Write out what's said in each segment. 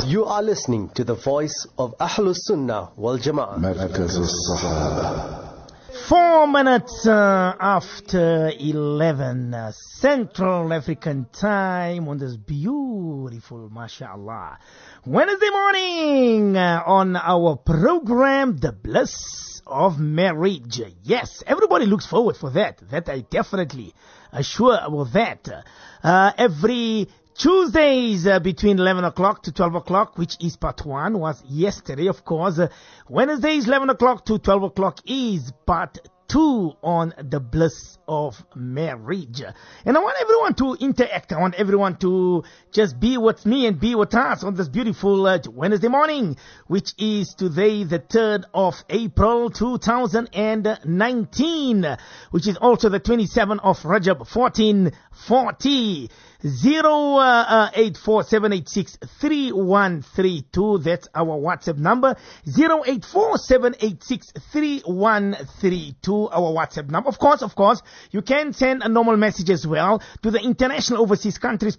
You are listening to the voice of Ahlus Sunnah wal Jama'ah. مركز الصحابة. 4 minutes after 11 Central African time on this beautiful, mashallah, Wednesday morning on our program, The Bliss of Marriage. Yes, everybody looks forward for that. That I definitely assure about that. Every Tuesdays between 11 o'clock to 12 o'clock, which is part 1, was yesterday, of course. Wednesdays, 11 o'clock to 12 o'clock is part 2 on the bliss of marriage. And I want everyone to interact. I want everyone to just be with me and be with us on this beautiful Wednesday morning, which is today the 3rd of April 2019, which is also the 27th of Rajab 1440. 08478633132. That's our WhatsApp number. 08478633132. Our WhatsApp number. Of course, you can send a normal message as well to the international overseas countries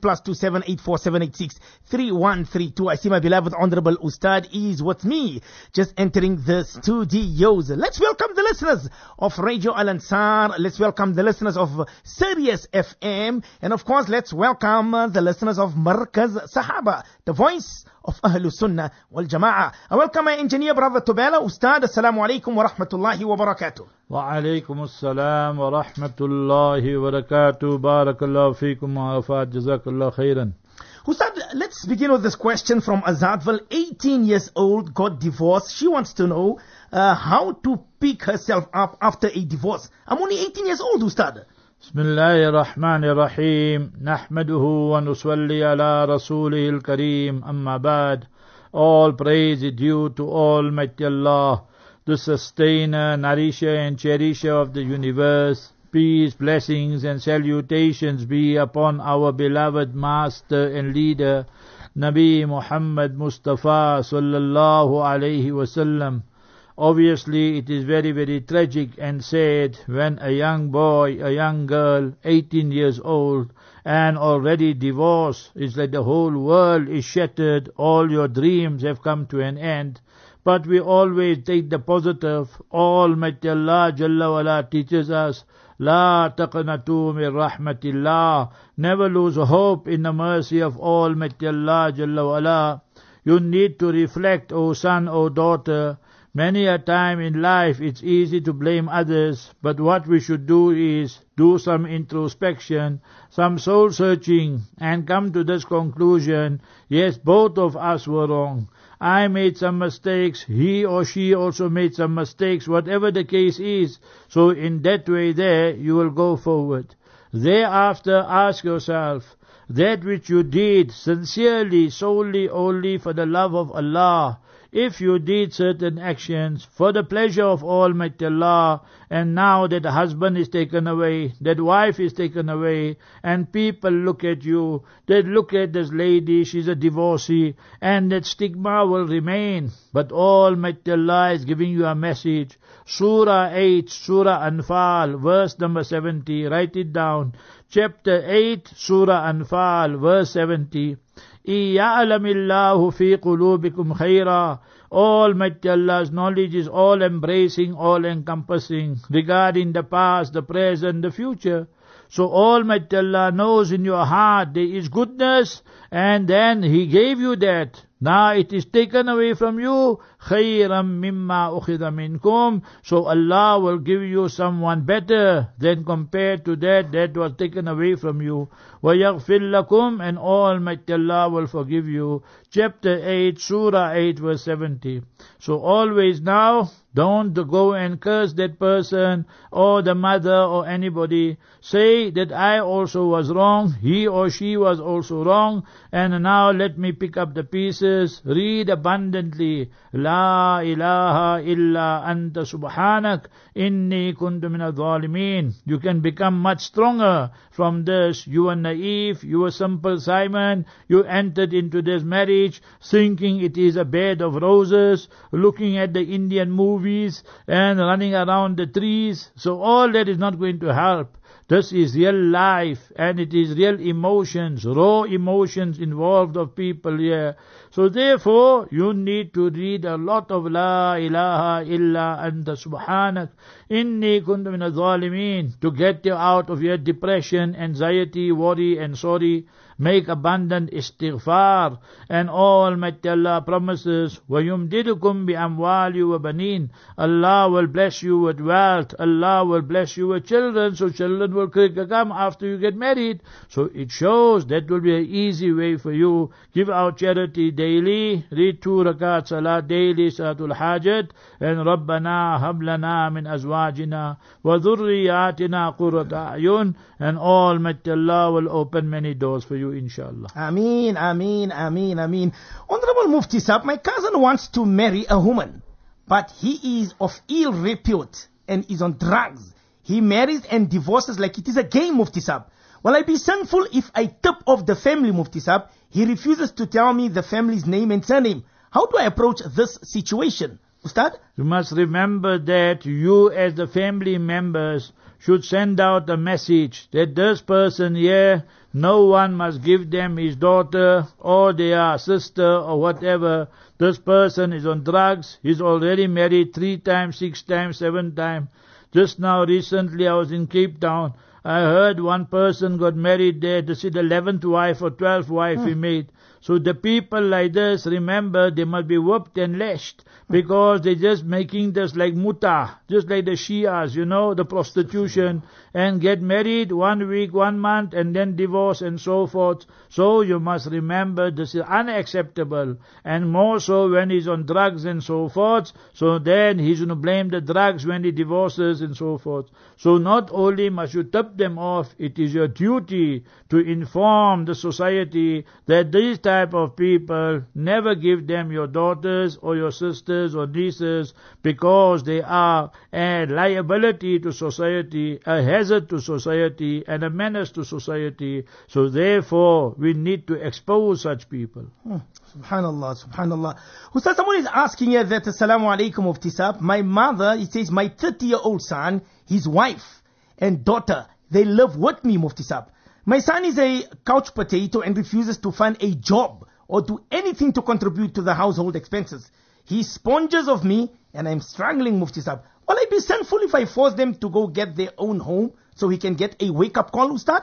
+27847863132. I see my beloved Honorable Ustad is with me, just entering the studios. Let's welcome the listeners of Radio Al Ansar. Let's welcome the listeners of Sirius FM, and of course, let's welcome the listeners of Markaz Sahaba, the voice of Ahlus Sunnah wal Jama'ah. I welcome my engineer brother Tobela. Ustad, assalamu alaikum wa rahmatullahi wa barakatuh. Wa alaikum assalam wa rahmatullahi wa barakatuh. Barakallahu feekum wa afad. Jazakallah khairan. Ustad, let's begin with this question from Azadval. 18 years old, got divorced. She wants to know how to pick herself up after a divorce. I'm only 18 years old, Ustad. بسم الله الرحمن الرحيم نحمده ونصلي على رسوله الكريم أما بعد. All praise is due to Almighty Allah, the sustainer, nourisher and cherisher of the universe. Peace, blessings and salutations be upon our beloved master and leader, Nabi Muhammad Mustafa sallallahu alayhi wasallam. Obviously, it is very, very tragic and sad when a young boy, a young girl, 18 years old, and already divorced, it's like the whole world is shattered, all your dreams have come to an end. But we always take the positive. Almighty Allah Jalla wala teaches us, La taqnatu min rahmatillah. Never lose hope in the mercy of Almighty Allah Jalla wala. You need to reflect, O son, O daughter. Many a time in life it's easy to blame others, but what we should do is do some introspection, some soul searching, and come to this conclusion, yes, both of us were wrong. I made some mistakes, he or she also made some mistakes, whatever the case is. So in that way there, you will go forward. Thereafter ask yourself, that which you did sincerely, solely, only for the love of Allah, if you did certain actions for the pleasure of Almighty Allah, and now that the husband is taken away, that wife is taken away, and people look at you, they look at this lady, she's a divorcee, and that stigma will remain. But Almighty Allah is giving you a message. Surah 8, Surah Anfal, verse number 70, write it down. Chapter 8, Surah Anfal, verse 70. يَعْلَمِ اللَّهُ فِي قُلُوبِكُمْ خَيْرًا. Almighty Allah's knowledge is all-embracing, all-encompassing, regarding the past, the present, the future. So Almighty Allah knows in your heart there is goodness, and then He gave you that. Now it is taken away from you. خَيْرًا مِمَّا أُخِذَ مِنْكُمْ. So Allah will give you someone better than compared to that was taken away from you. وَيَغْفِرْ لَكُمْ. And Almighty Allah will forgive you. Chapter 8, Surah 8, verse 70. So always now, don't go and curse that person or the mother or anybody. Say that I also was wrong, he or she was also wrong, and now let me pick up the pieces. Read abundantly. La ilaha illa anta subhanak inni kuntu min al-zalimin. You can become much stronger from this. You were naive, you were simple Simon, you entered into this marriage thinking it is a bed of roses, looking at the Indian movies and running around the trees. So all that is not going to help. This is real life, and it is real emotions, raw emotions involved of people here. So therefore, you need to read a lot of La ilaha illa anta subhanak inni kuntu min al-zalimin to get you out of your depression, anxiety, worry and sorry. Make abundant istighfar, and Almighty Allah promises, وَيُمْدِدُكُمْ بِأَمْوَالِ وَبَنِينَ. Allah will bless you with wealth, Allah will bless you with children, so children will come after you get married. So it shows that will be an easy way for you. Give out charity daily, read 2 rakat salat daily, salatul hajat, and Rabbana hab lana min azwajina wa dhurriyatina qurrata a'yun, and Almighty Allah will open many doors for you, inshallah. Ameen, ameen, ameen, ameen. Honorable Mufti Sahib, my cousin wants to marry a woman, but he is of ill repute and is on drugs. He marries and divorces like it is a game, Mufti Sahib. Will I be sinful if I tip off the family, Mufti Sahib? He refuses to tell me the family's name and surname. How do I approach this situation, Ustad? You must remember that you as the family members should send out a message that this person here, no one must give them his daughter or their sister or whatever. This person is on drugs. He's already married 3 times, 6 times, 7 times. Just now recently I was in Cape Town. I heard one person got married there. This is the 11th wife or 12th wife he made. So the people like this, remember, they must be whooped and lashed, because they're just making this like muta, just like the Shias, the prostitution, and get married 1 week, 1 month, and then divorce and so forth. So you must remember this is unacceptable, and more so when he's on drugs and so forth. So then he's going to blame the drugs when he divorces and so forth. So not only must you tip them off, it is your duty to inform the society that these type of people, never give them your daughters or your sisters or nieces, because they are a liability to society, a hazard to society, and a menace to society. So therefore, we need to expose such people. Subhanallah, subhanallah. Ustaz, someone is asking here that, Assalamu alaikum Mufti Sahib, my mother, it says my 30-year-old son, his wife and daughter, they live with me, Mufti Sahib. My son is a couch potato and refuses to find a job or do anything to contribute to the household expenses. He sponges of me and I'm struggling, Mufti Sahib. Will I be sinful if I force them to go get their own home so he can get a wake-up call, Ustad?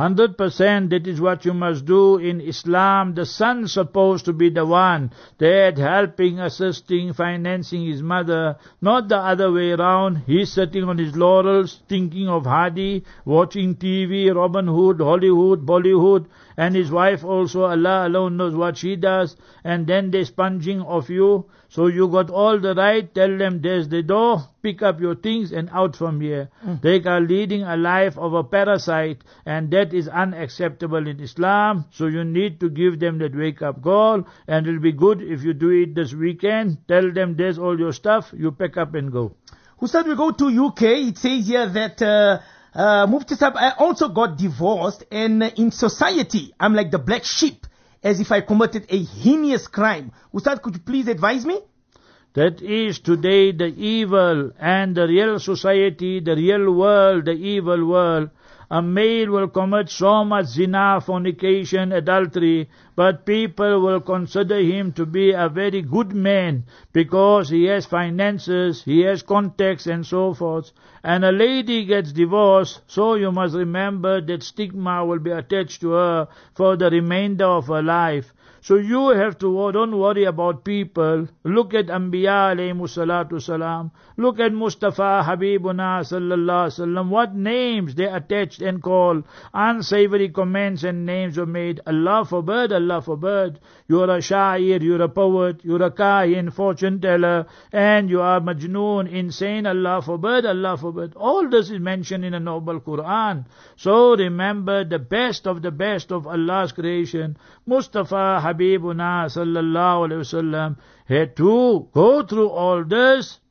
100%, that is what you must do in Islam. The son's supposed to be the one that helping, assisting, financing his mother, not the other way around. He's sitting on his laurels, thinking of Hadi, watching TV, Robin Hood, Hollywood, Bollywood, and his wife also, Allah alone knows what she does, and then they're sponging of you. So you got all the right, tell them there's the door, pick up your things and out from here. They are leading a life of a parasite, and that is unacceptable in Islam. So you need to give them that wake-up call, and it'll be good if you do it this weekend. Tell them there's all your stuff, you pick up and go. Ustad, we go to UK. It says here that Mufti Sahib, I also got divorced, and in society, I'm like the black sheep, as if I committed a heinous crime. Ustad, could you please advise me? That is today the evil, and the real society, the real world, the evil world. A male will commit so much zina, fornication, adultery, but people will consider him to be a very good man because he has finances, he has contacts and so forth. And a lady gets divorced, so you must remember that stigma will be attached to her for the remainder of her life. So you have to, don't worry about people. Look at Anbiya alayhimu salatu salam. Look at Mustafa Habibuna sallallahu alaihi wasallam. What names they attached and called. Unsavory comments and names were made. Allah forbid, Allah forbid. You are a shair, you are a poet, you are a kahin, fortune teller, and you are majnoon, insane. Allah forbid, Allah forbid. All this is mentioned in the noble Quran. So remember the best of Allah's creation. Mustafa Habibuna sallallahu alayhi wasallam had to go through all this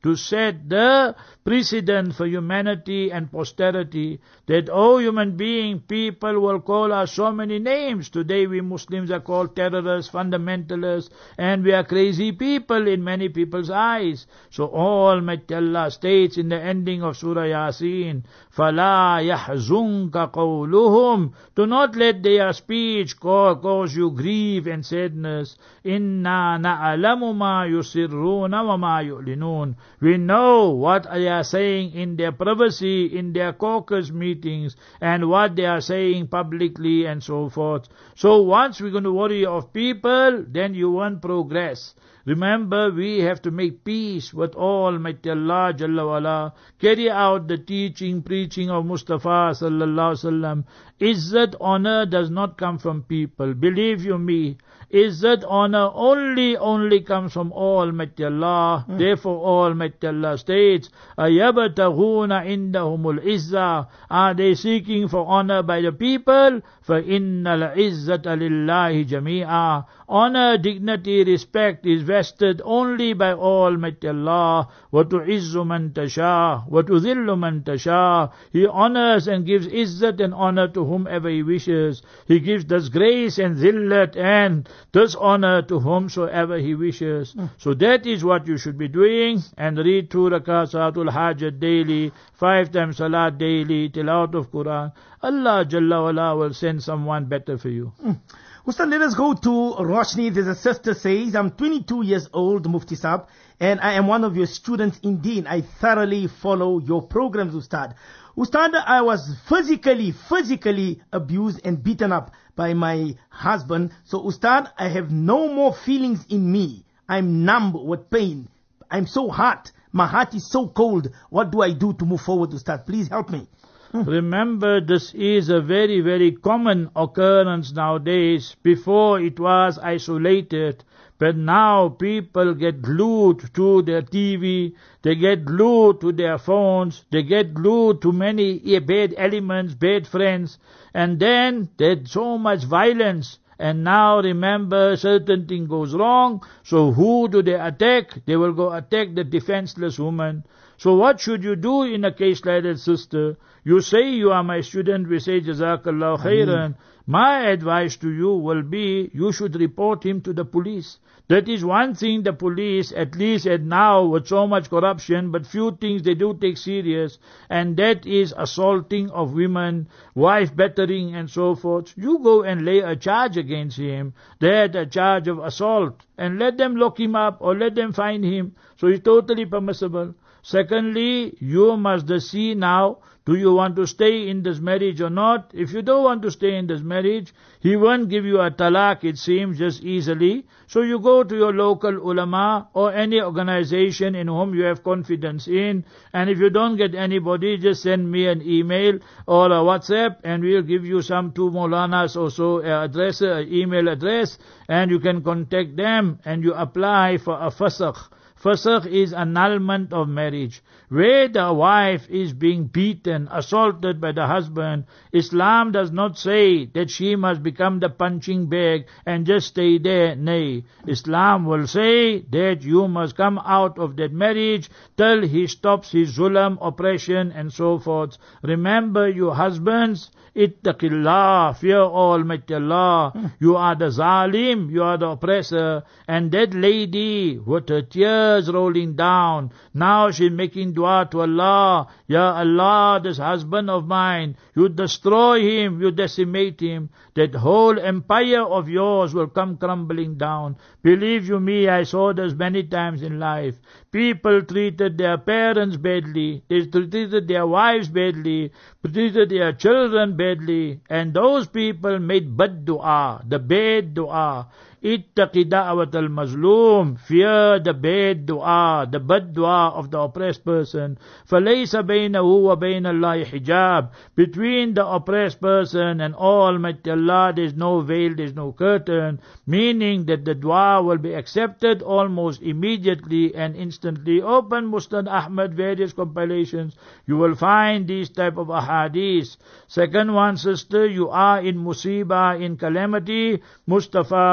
to set the precedent for humanity and posterity, that, oh human being, people will call us so many names. Today we Muslims are called terrorists, fundamentalists, and we are crazy people in many people's eyes. So Almighty Allah states in the ending of Surah Yasin, فَلَا يَحْزُنْكَ قَوْلُهُمْ, do not let their speech cause you grief and sadness. إِنَّا نَعْلَمُ مَا يُسِرُّونَ وَمَا يُعْلِنُونَ, we know what they are saying in their privacy, in their caucus meetings, and what they are saying publicly and so forth. So once we're going to worry of people, then you won't progress. Remember, we have to make peace with Almighty Allah Jalla wala, carry out the teaching, preaching of Mustafa sallallahu alaihi wasallam. Izzat, honor does not come from people. Believe you me, Izzat, honor only comes from Almighty Allah. Therefore Almighty Allah states, أَيَبْتَغُونَ عِنْدَهُمُ الْعِزَّةِ, are they seeking for honor by the people? فَإِنَّ الْعِزَّةَ لِلَّهِ جَمِيعًا, honor, dignity, respect is vested only by Almighty Allah. وَتُعِزُّ مَنْ تَشَاءُ وَتُذِلُّ مَنْ تَشَاءُ, He honors and gives izzat and honor to whomever He wishes. He gives disgrace and zillat and dishonor to whomsoever He wishes. So that is what you should be doing, and read 2 rakat Salatul Hajat daily, 5 times Salat daily, tilawat of Quran. Allah Jalla wala will send someone better for you. Ustad, let us go to Roshni. There's a sister says, I'm 22 years old, Mufti Saab, and I am one of your students in Deen. I thoroughly follow your programs, Ustad. Ustad, I was physically abused and beaten up by my husband. So Ustad, I have no more feelings in me. I'm numb with pain. I'm so hot. My heart is so cold. What do I do to move forward, Ustad? Please help me. Remember, this is a very, very common occurrence nowadays. Before it was isolated, but now people get glued to their TV, they get glued to their phones, they get glued to many bad elements, bad friends, and then there's so much violence. And now remember, certain thing goes wrong, so who do they attack? They will go attack the defenseless woman. So what should you do in a case like that, sister? You say you are my student, we say Jazakallah khairan. My advice to you will be, you should report him to the police. That is one thing the police, at least at now with so much corruption, but few things they do take serious, and that is assaulting of women, wife battering and so forth. You go and lay a charge against him, that a charge of assault, and let them lock him up or let them fine him. So it's totally permissible. Secondly, you must see now, do you want to stay in this marriage or not? If you don't want to stay in this marriage, he won't give you a talaq, it seems, just easily. So you go to your local ulama or any organization in whom you have confidence in. And if you don't get anybody, just send me an email or a WhatsApp, and we'll give you some 2 Maulanas or so address, email address, and you can contact them and you apply for a fasakh. Fasakh is annulment of marriage. Where the wife is being beaten, assaulted by the husband, Islam does not say that she must become the punching bag and just stay there. Nay, Islam will say that you must come out of that marriage till he stops his zulam, oppression and so forth. Remember, you husbands, ittaqillah, fear Almighty Allah. You are the zalim, you are the oppressor. And that lady with her tears rolling down, now she's making dua to Allah. Ya Allah, this husband of mine, you destroy him, you decimate him. That whole empire of yours will come crumbling down. Believe you me, I saw this many times in life. People treated their parents badly, they treated their wives badly, treated their children badly, and those people made bad dua, the bad dua. Ittaqi da'wat al-mazloom, fear the bad dua, the bad dua of the oppressed person. فَلَيْسَ بَيْنَهُ وَبَيْنَ اللَّهِ hijab. Between the oppressed person and Almighty Allah, there is no veil, there is no curtain, meaning that the dua will be accepted almost immediately and instantly. Open Musnad Ahmad, various compilations, you will find these type of ahadith. Second one, sister, you are in musibah, in calamity. Mustafa sallallahu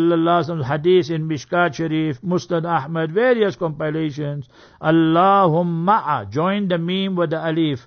sallallahu alaihi wasallam hadith in Mishkat Sharif, Musnad Ahmad, various compilations. Allahumma, join the meme with the alif.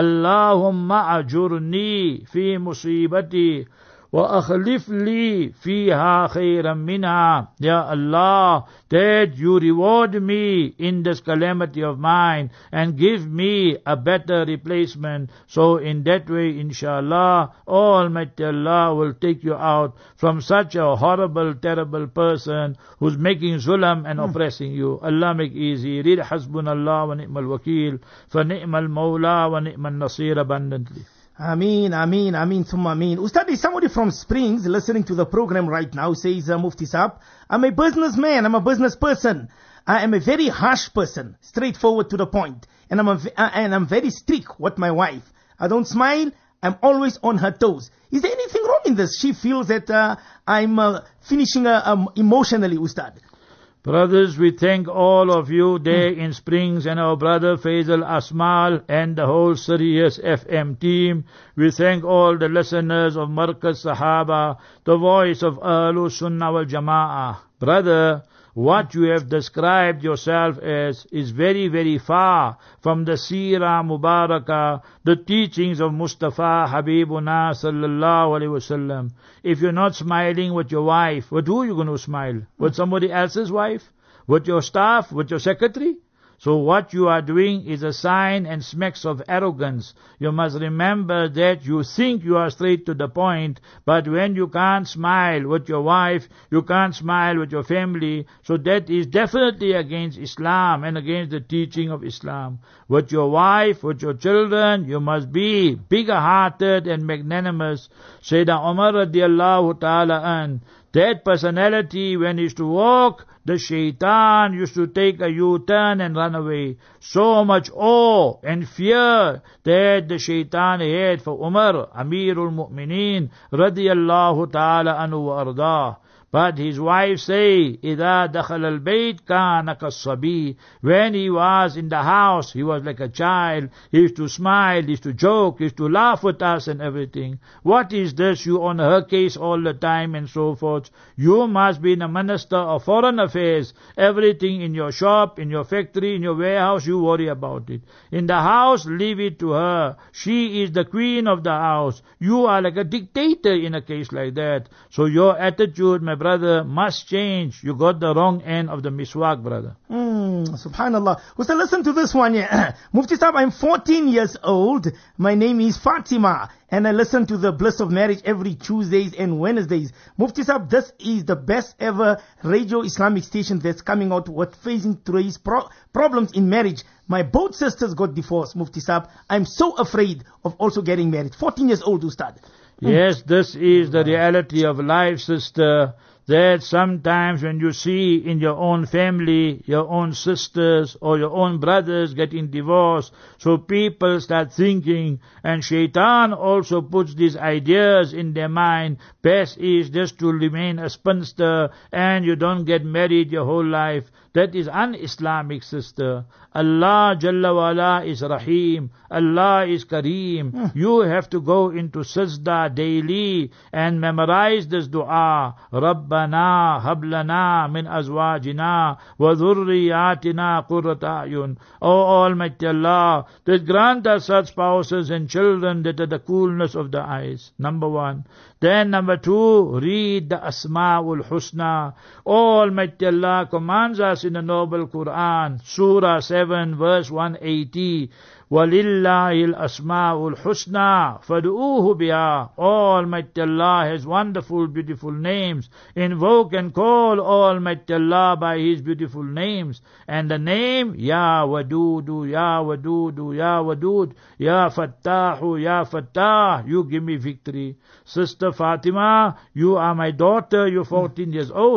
Allahumma ajurni fi musibati wa akhlif li fiha khayran minha. Ya Allah, that you reward me in this calamity of mine and give me a better replacement. So in that way, inshallah, Almighty Allah will take you out from such a horrible, terrible person who's making zulam and oppressing you. Allah make easy. Read Hasbunallah wa ni'mal wakil, fa ni'mal mawla wa ni'mal nasir abundantly. Ameen, Ameen, Ameen, Thumma Ameen. Ustad, is somebody from Springs listening to the program right now, says Mufti Saab, I'm a businessman, I'm a business person. I am a very harsh person, straightforward to the point. And I'm very strict with my wife. I don't smile, I'm always on her toes. Is there anything wrong in this? She feels that I'm finishing emotionally, Ustad. Brothers, we thank all of you there in Springs and our brother Faisal Asmal and the whole Sirius FM team. We thank all the listeners of Markaz Sahaba, the voice of Ahlus Sunnah wal Jama'ah. Brother, what you have described yourself as is very, very far from the Seerah Mubarakah, the teachings of Mustafa Habibuna sallallahu alaihi wasallam. If you're not smiling with your wife, with who are you going to smile? With somebody else's wife? With your staff? With your secretary? So what you are doing is a sign and smacks of arrogance. You must remember that you think you are straight to the point, but when you can't smile with your wife, you can't smile with your family, so that is definitely against Islam and against the teaching of Islam. With your wife, with your children, you must be bigger-hearted and magnanimous. Sayyidina Umar radiallahu ta'ala an, that personality when he used to walk, the shaitan used to take a U-turn and run away. So much awe and fear that the shaitan had for Umar, Amirul Mu'mineen, radiyallahu ta'ala anhu wa ardah. But his wife say, إِذَا دَخَلَ الْبَيْتِ كَانَ كَالصَّبِيِّ. When he was in the house, he was like a child. He used to smile, he used to joke, he used to laugh with us and everything. What is this? You on her case all the time and so forth. You must be the Minister of Foreign Affairs. Everything in your shop, in your factory, in your warehouse, you worry about it. In the house, leave it to her. She is the queen of the house. You are like a dictator in a case like that. So your attitude, my brother, must change. You got the wrong end of the miswak, brother. Subhanallah. So listen to this one here. Mufti Saab, I'm 14 years old. My name is Fatima. And I listen to the Bliss of Marriage every Tuesdays and Wednesdays. Mufti Saab, this is the best ever radio Islamic station that's coming out with facing today's problems in marriage. My both sisters got divorced, Mufti Saab. I'm so afraid of also getting married. 14 years old, Ustad. Yes, this is the reality of life, sister. That sometimes when you see in your own family, your own sisters or your own brothers getting divorced, so people start thinking, and shaitan also puts these ideas in their mind, best is just to remain a spinster and you don't get married your whole life. That is un-Islamic, sister. Allah Jalla wa Ala is Rahim. Allah is Kareem. You have to go into sajda daily and memorize this dua. Rabbana hablana min azwajina wa dhurriyatina qurrata a'yun. O Almighty Allah, that grant us such spouses and children that are the coolness of the eyes. Number one. Then number two, read the Asma'ul Husna. Almighty Allah commands us in the noble Quran, Surah 7, verse 180. وَلِلَّهِ الْأَسْمَاءُ الْحُسْنَى فَادْعُوهُ بِهَا. Almighty Allah has wonderful, beautiful names. Invoke and call Almighty Allah by His beautiful names. And the name, Ya Wadudu, Ya Wadudu, Ya Wadud, Ya Fattahu, Ya Fattah. You give me victory. Sister Fatima, you are my daughter, you're 14 years old.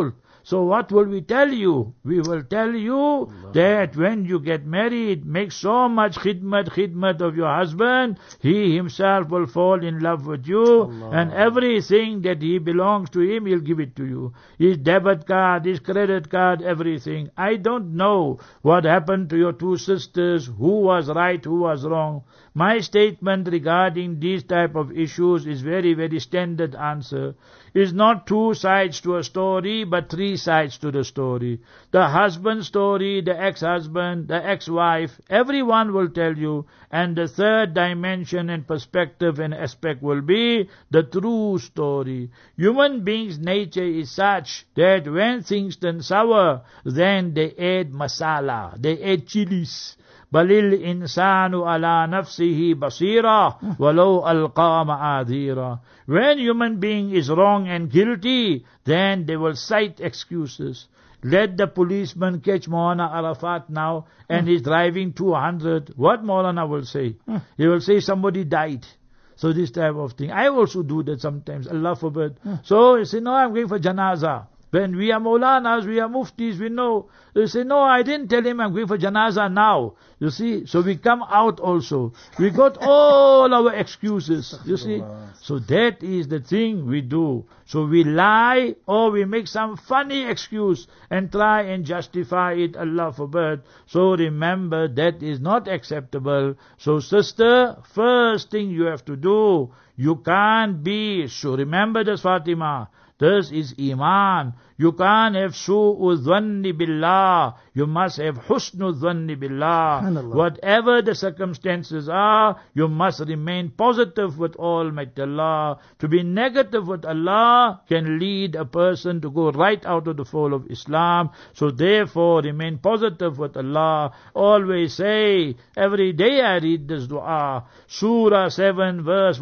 So what will we tell you? We will tell you that when you get married, make so much khidmat of your husband, he himself will fall in love with you, and everything that he belongs to him, he'll give it to you. His debit card, his credit card, everything. I don't know what happened to your two sisters, who was right, who was wrong. My statement regarding these type of issues is very, very standard answer. It's not two sides to a story, but three sides to the story. The husband story, the ex-husband, the ex-wife, everyone will tell you. And the third dimension and perspective and aspect will be the true story. Human beings' nature is such that when things turn sour, then they add masala, they add chilies. Balil insanu ala nafsihi basira, walau alqa ma'adhira. When human being is wrong and guilty, then they will cite excuses. Let the policeman catch Maulana Arafat now, and he's driving 200. What Maulana will say? He will say somebody died. So this type of thing. I also do that sometimes, Allah forbid. So you say, no, I'm going for janazah. When we are Maulanas, we are Muftis, we know. They say, no, I didn't tell him I'm going for janazah now. You see, so we come out also. We got all our excuses, you see. So that is the thing we do. So we lie or we make some funny excuse and try and justify it, Allah forbid. So remember, that is not acceptable. So sister, first thing you have to do, you can't be, so remember this, Fatima, this is Iman. You can't have su'u dhanni billah. You must have husnu dhanni billah. Whatever the circumstances are, you must remain positive with Almighty Allah. To be negative with Allah can lead a person to go right out of the fold of Islam. So therefore, remain positive with Allah. Always say, every day I read this dua. Surah 7 verse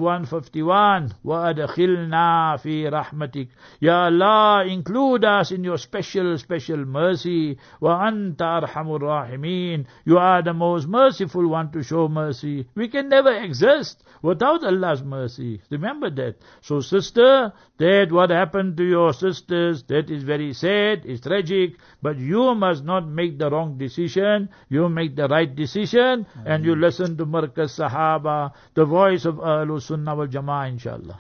151. وَأَدْخِلْنَا فِي رَحْمَتِكَ. Ya Allah, include us in your special mercy. Wa anta arhamur rahimin. You are the most merciful one to show mercy. We can never exist without Allah's mercy. Remember that. So sister, that what happened to your sisters, that is very sad, it's tragic, but you must not make the wrong decision. You make the right decision, and you listen to Markaz Sahaba, the voice of Ahlul Sunnah wal Jama'ah, inshallah.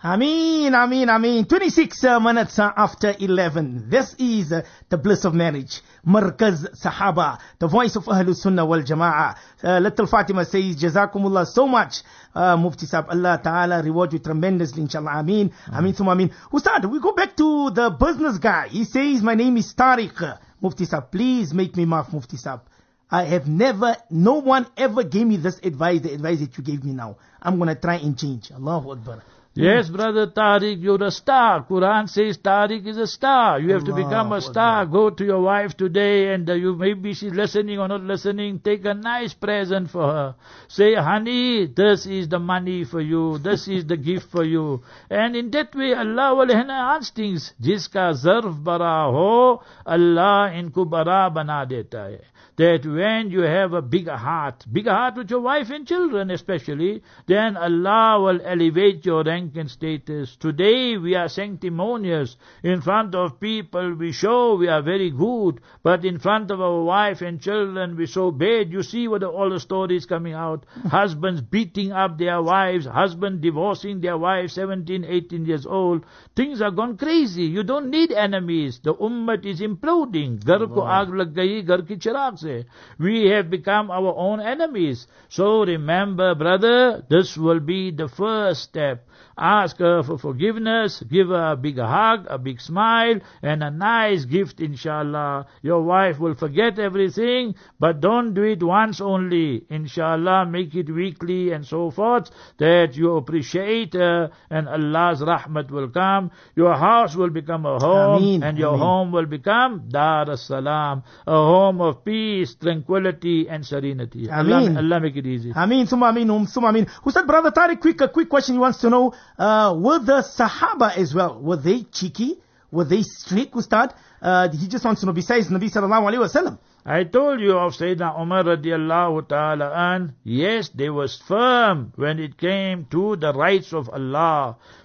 Ameen. 26 minutes after 11. This is the bliss of marriage. Markaz Sahaba, the voice of Ahlul Sunnah wal Jama'ah. Little Fatima says, Jazakumullah so much. Mufti Sahab, Allah Ta'ala reward you tremendously, inshallah. Ameen. Thumma ameen. Ustad, we go back to the business guy. He says, my name is Tariq. Mufti Sahab, please make me maaf, Mufti Sahab. I have never, no one ever gave me this advice, the advice that you gave me now. I'm going to try and change. Allahu Akbar. Yes, brother Tariq, you're a star. Quran says Tariq is a star. You have to become a star. Go to your wife today, and you maybe she's listening or not listening. Take a nice present for her. Say, honey, this is the money for you. This is the gift for you. And in that way, Allah will enhance things. Jiska zarf bara ho, Allah inko bara bana deta hai. That when you have a bigger heart with your wife and children especially, then Allah will elevate your rank and status. Today we are sanctimonious. In front of people we show we are very good, but in front of our wife and children we so bad. You see what all the stories coming out. Husbands beating up their wives, husbands divorcing their wives, 17, 18 years old. Things are gone crazy. You don't need enemies. The ummah is imploding. Ghar ko aag lag gayi, ghar ki chirag se. We have become our own enemies. So remember, brother, this will be the first step. Ask her for forgiveness, give her a big hug, a big smile, and a nice gift, inshallah. Your wife will forget everything, but don't do it once only. Inshallah, make it weekly and so forth, that you appreciate her, and Allah's rahmat will come. Your house will become a home, and your home will become Dar as-Salam, a home of peace, tranquility, and serenity. Allah make it easy. Ameen, summa ameen, summa ameen. Ustad, brother Tariq, a quick question he wants to know. Were the Sahaba as well, were they cheeky? Were they strict, Ustad? He just wants to know, besides Nabi sallallahu alayhi wa sallam. I told you of Sayyidina Umar radiallahu ta'ala an. Yes, they was firm when it came to the rights of Allah.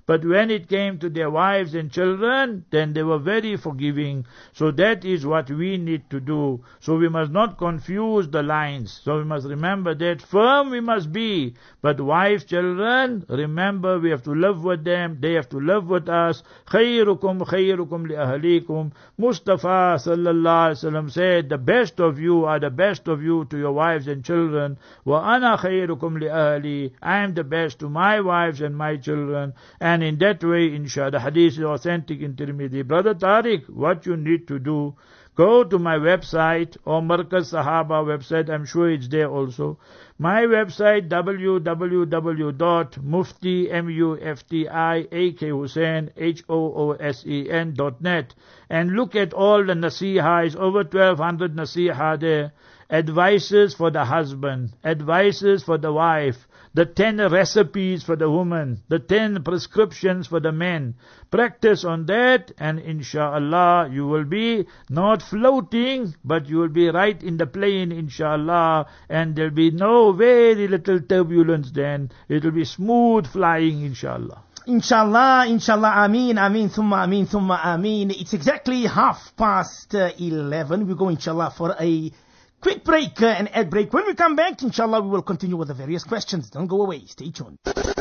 But when it came to their wives and children, then they were very forgiving. So that is what we need to do. So we must not confuse the lines. So we must remember that firm we must be. But wives, children, remember we have to live with them. They have to live with us. خَيْرُكُمْ خَيْرُكُمْ لِأَهْلِيكُمْ. Mustafa sallallahu alaihi wasallam said, the best of you are the best of you to your wives and children. وَأَنَا خَيْرُكُمْ لِأَهْلِي. I am the best to my wives and my children. And in that way, inshallah, the hadith is authentic in Tirmidhi. Brother Tariq, what you need to do, go to my website or Markaz Sahaba website. I'm sure it's there also. My website, www.muftiakhusain.net, and look at all the nasiha. It's over 1200 nasiha there. Advices for the husband, advices for the wife, the 10 recipes for the woman, the 10 prescriptions for the men. Practice on that, and inshallah you will be not floating, but you will be right in the plane, inshallah, and there will be no very little turbulence then. It will be smooth flying, inshallah. Inshallah, inshallah, ameen, ameen, thumma ameen, thumma ameen. It's exactly 11:30. We go, inshallah, for a quick break, an ad break. When we come back, inshallah, we will continue with the various questions. Don't go away. Stay tuned.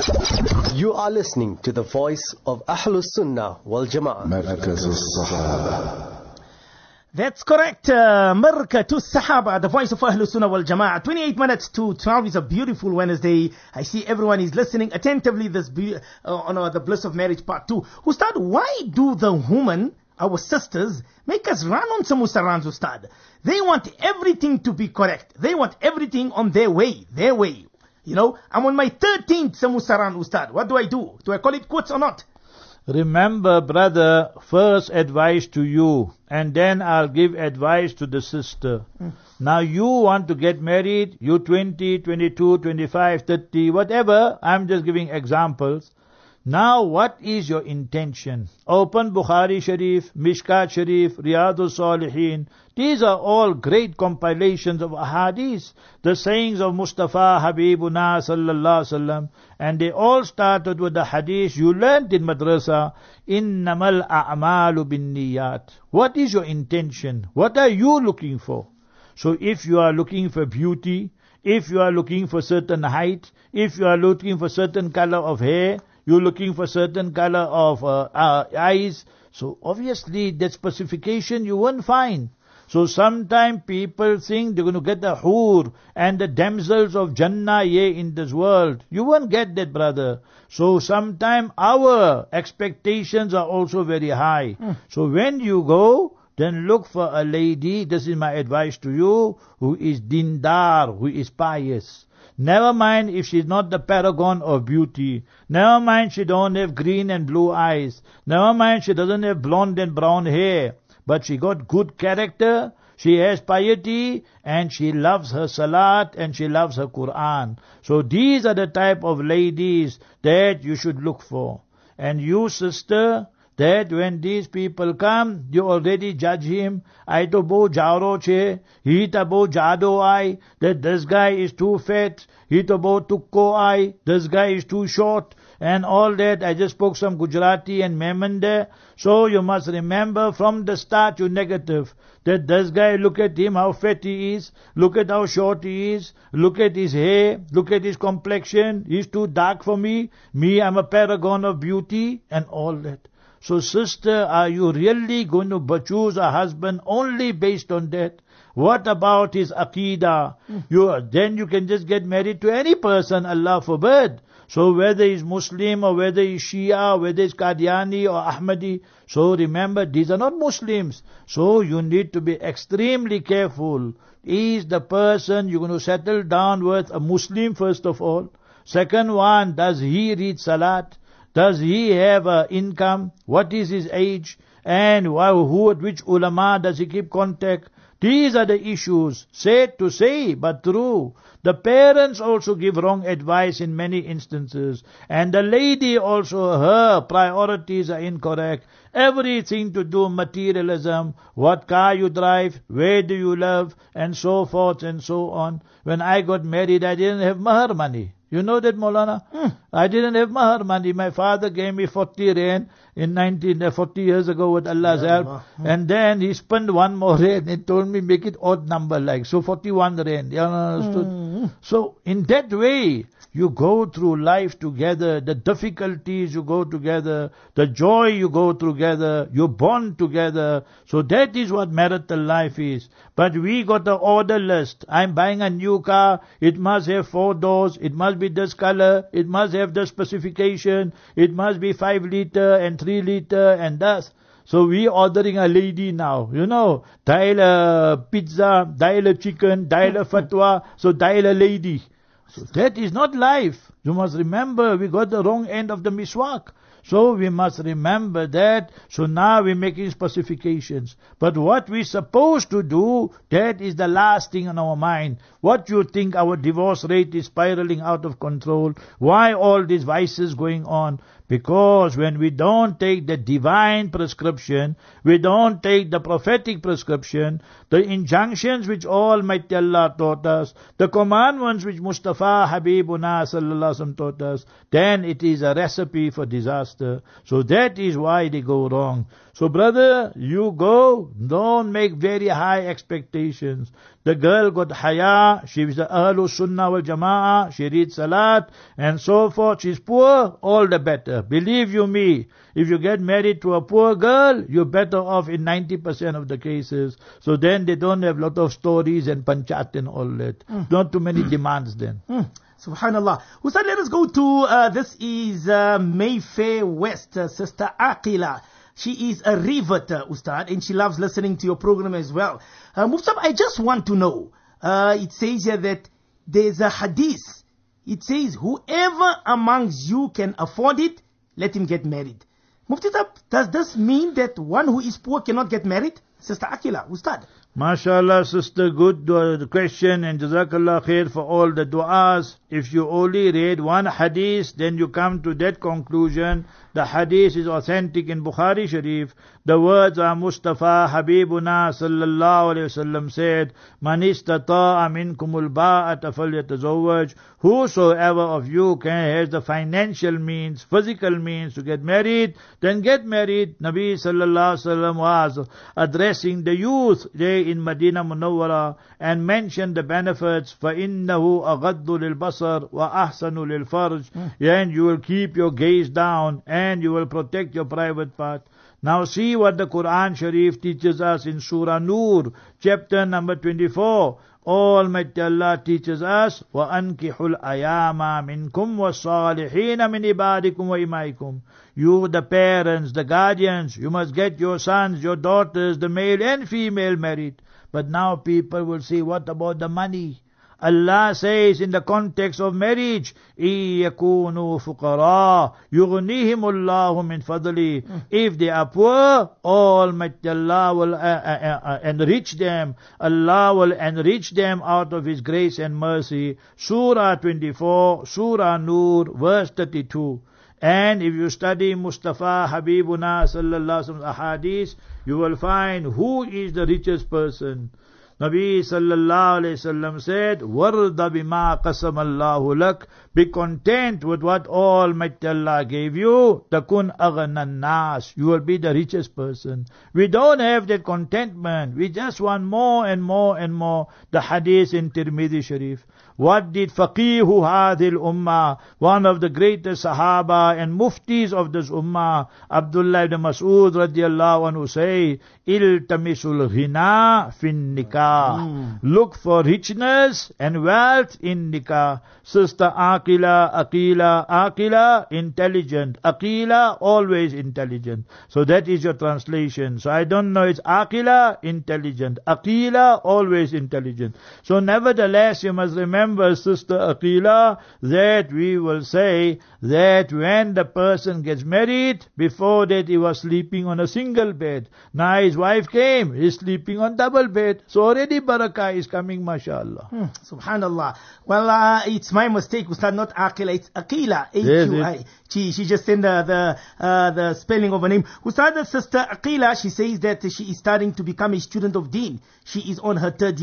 You are listening to the voice of Ahlus Sunnah wal Jama'ah. مركز الصحابة. That's correct. Markatu Sahaba, the voice of Ahlus Sunnah wal Jama'ah. 28 minutes to 12 is a beautiful Wednesday. I see everyone is listening attentively this on the Bliss of Marriage Part 2. Ustad, why do the women, our sisters, make us run on some Musarans, Ustad? They want everything to be correct. They want everything on their way. You know, I'm on my 13th Samusaran, Ustad. What do I do? Do I call it quits or not? Remember, brother, first advice to you, and then I'll give advice to the sister. Now you want to get married, you 20, 22, 25, 30, whatever, I'm just giving examples. Now what is your intention? Open Bukhari Sharif, Mishkat Sharif, Riyadus Salihin. These are all great compilations of ahadith, the sayings of Mustafa Habibuna sallallahu alaihi wasallam, and they all started with the hadith you learned in madrasa, innamal a'malu bin niyat. What is your intention? What are you looking for? So if you are looking for beauty, if you are looking for certain height, if you are looking for certain color of hair, you're looking for certain color of eyes, so obviously that specification you won't find. So sometimes people think they're going to get the hur and the damsels of Jannah in this world. You won't get that, brother. So sometimes our expectations are also very high. So when you go, then look for a lady, this is my advice to you, who is dindar, who is pious. Never mind if she's not the paragon of beauty. Never mind she don't have green and blue eyes. Never mind she doesn't have blonde and brown hair. But she got good character, she has piety, and she loves her salat, and she loves her Quran. So these are the type of ladies that you should look for. And you, sister, that when these people come, you already judge him. I to bo jaro che, he to bo jado ai, that this guy is too fat, he to bo tukko ai, this guy is too short, and all that. I just spoke some Gujarati and Memon there. So you must remember from the start you're negative. That this guy, look at him, how fat he is, look at how short he is, look at his hair, look at his complexion, he's too dark for me, I'm a paragon of beauty, and all that. So sister, are you really going to choose a husband only based on that? What about his aqidah? Then you can just get married to any person, Allah forbid. So whether he's Muslim or whether he's Shia, whether he's Qadiani or Ahmadi, so remember these are not Muslims. So you need to be extremely careful. Is the person you're going to settle down with a Muslim first of all? Second one, does he read Salat? Does he have income? What is his age? And which ulama does he keep contact? These are the issues, sad to say, but true. The parents also give wrong advice in many instances. And the lady also, her priorities are incorrect. Everything to do materialism, what car you drive, where do you live, and so forth and so on. When I got married, I didn't have mahar money. You know that, Maulana? I didn't have mahar money. My father gave me 40 rand in 40 years ago with Allah's help. And then he spent one more rand and told me make it odd number like. So 41 rand. You understood? So in that way, you go through life together, the difficulties you go together, the joy you go together, you bond together. So that is what marital life is. But we got the order list. I'm buying a new car, it must have 4 doors, it must be this color, it must have this specification, it must be 5 liter and 3 liter and thus. So we ordering a lady now, dial a pizza, dial a chicken, dial a fatwa, so dial a lady. So that is not life. You must remember, we got the wrong end of the miswak. So we must remember that. So now we're making specifications. But what we're supposed to do, that is the last thing on our mind. What you think our divorce rate is spiraling out of control? Why all these vices going on? Because when we don't take the divine prescription, we don't take the prophetic prescription, the injunctions which Almighty Allah taught us, the commandments which Mustafa Habibuna sallallahu alaihi wasallam taught us, then it is a recipe for disaster. So that is why they go wrong. So brother, you go, don't make very high expectations. The girl got haya, she is the Ahlul Sunnah wal Jama'ah, she reads Salat, and so forth. She's poor, all the better. Believe you me, if you get married to a poor girl, you're better off in 90% of the cases. So then they don't have lot of stories and panchat and all that. Not too many demands then. Subhanallah. Ustad, let us go to, this is Mayfair West, Sister Aqila. She is a rivet, Ustad, and she loves listening to your program as well. Muftab, I just want to know, it says here that there's a hadith. It says, whoever amongst you can afford it, let him get married. Mufti Sahab, does this mean that one who is poor cannot get married? Sister Aqila, Ustad. MashaAllah, sister, good question, and Jazakallah khair for all the du'as. If you only read one hadith, then you come to that conclusion. The hadith is authentic in Bukhari Sharif. The words are Mustafa Habibuna sallallahu alayhi wasallam said, Man istata'a minkumul ba'ata falyatazawwaj. Whosoever of you has the financial means, physical means to get married, then get married. Nabi sallallahu alayhi wasallam was addressing the youth there in Medina Munawwara and mentioned the benefits. فَإِنَّهُ أَغَضُّ لِلْبَصَرِ وَأَحْسَنُ لِلْفَرْجِ. And you will keep your gaze down and you will protect your private part. Now see what the Quran Sharif teaches us in Surah Nur, chapter number 24. Almighty Allah teaches us, وَأَنْكِحُ الْأَيَامَ مِنْكُمْ وَالصَّالِحِينَ مِنْ عِبَادِكُمْ وَإِمَائِكُمْ. You, the parents, the guardians, you must get your sons, your daughters, the male and female married. But now people will say, what about the money? Allah says in the context of marriage, إِن يَكُونُوا فُقَرَاءَ يُغْنِيهِمُ اللَّهُ مِنْ فَضْلِهِ. If they are poor, Almighty Allah will enrich them. Allah will enrich them out of His grace and mercy. Surah 24, Surah Nur, verse 32. And if you study Mustafa Habibuna sallallahu alaihi wasallam ahadith, you will find who is the richest person. Nabi sallallahu alayhi wasallam said, وَرْضَ بِمَا قَسَمَ اللَّهُ لَكَ. Be content with what Almighty Allah gave you. تَكُنْ أَغْنَى النَّاسِ. You will be the richest person. We don't have that contentment. We just want more and more and more. The hadith in Tirmidhi Sharif. What did Faqih Hadhil Ummah, one of the greatest Sahaba and Muftis of this Ummah, Abdullah ibn Mas'ud radiallahu anhu say, Iltamisul ghina fin nikah. Look for richness and wealth in nikah. Sister Aqila, intelligent. Aqila, always intelligent. So that is your translation. So I don't know, it's Aqila, intelligent. Aqila, always intelligent. So nevertheless, you must remember, Sister Aqila, that we will say that when the person gets married, before that he was sleeping on a single bed. Now his wife came, he's sleeping on double bed. So already barakah is coming, mashallah. Subhanallah. Well, it's my mistake, Ustad, not Aqila, it's Aqila, A-Q-I. She just sent the spelling of her name. Ustad, the Sister Aqila, she says that she is starting to become a student of Deen. She is on her 3rd year.